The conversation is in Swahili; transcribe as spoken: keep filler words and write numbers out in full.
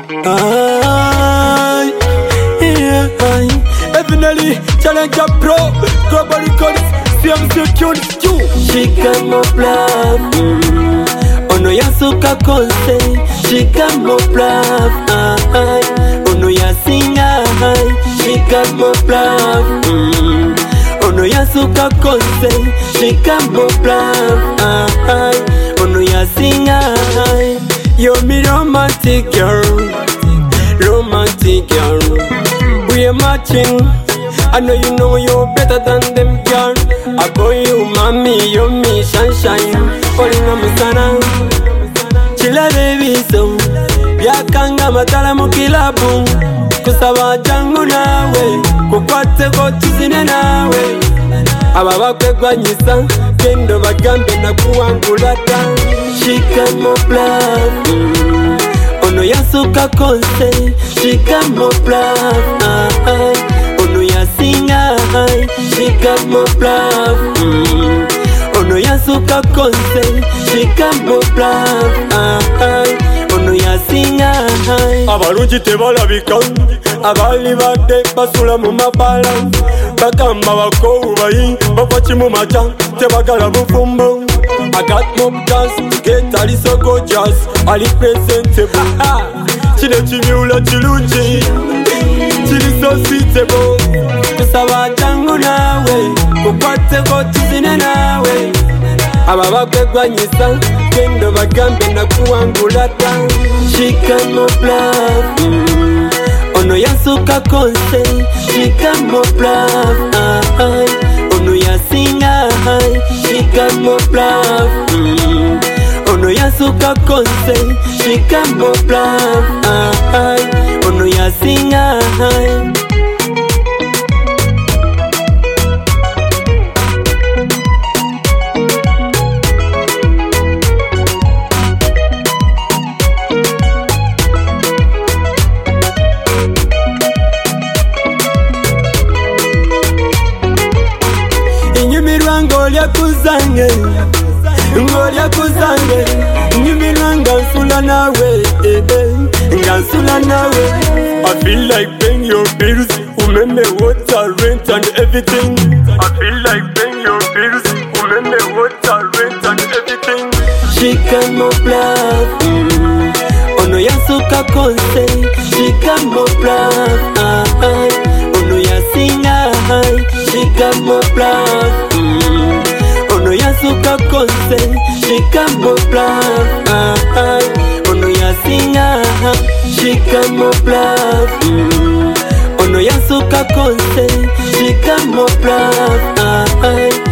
Aye, yeah, aye. Evidently, challenge a pro, global records, C M C Q, Shika mo plaf, mm. Ono yasuka konse. Shika mo plaf, aye. Ono yasinga, aye. Shika mo plaf, mm. Ono yasuka konse. Shika mo plaf, aye. Ono yasinga, aye. You're me romantic girl, romantic girl. We are matching. I know you know you're better than them, girl. I call you mommy, you're me sunshine. Calling on me sana. Chila baby so. Byakanga matala mukilabu. Kusaba jangu nawe. Kukwate ko tuzine nawe. Ababa kwegwanyisa. Kendo bagambe na kuangulata. Shika mo plaf, mm. Ono yasuka konse. Shika mo plaf, aye. Ono yasinga, aye. Shika mo plaf, mm. Ono yasuka konse. Shika mo plaf, aye. Ono yasinga, aye. Abalungi tebalabika, abali badde basula mu mabala. Bagamba bakowu bayi bava kimu mata tebagala bufumbo. I got more gas to get Ali so gorgeous, Ali presentable. Chile chimula chilunji, chili so suitable. Kusaba jangu nawe, kukwate ko tuzine nawe. Ababa kwegwanyisa, kendo bagambe na kuangulata. Shika mo plaf, mm. Ono yasuka konse. Shika mo plaf, aye. Ono yasinga, aye. Shika mo plaf, mm. Ono yasuka konse. Shika mo plaf, aye. Ono yasinga, aye. Ngolya kuzange, ngolya kuzange. Nyumirwa ngansula nawe, eh, eh. Ngansula nawe. I feel like paying your bills, umeme water, rent and everything. I feel like paying your bills, umeme water, rent and everything. Shika mo plaf, mm. Ono yasuka konse. Shika mo plaf, aye. Ono yasinga, aye. Shika mo plaf, mm. Ono yasuka konse. Shika mo plaf, aye. Ono yasinga. Shika mo plaf, mm. Ono yasuka konse. Shika mo plaf, aye.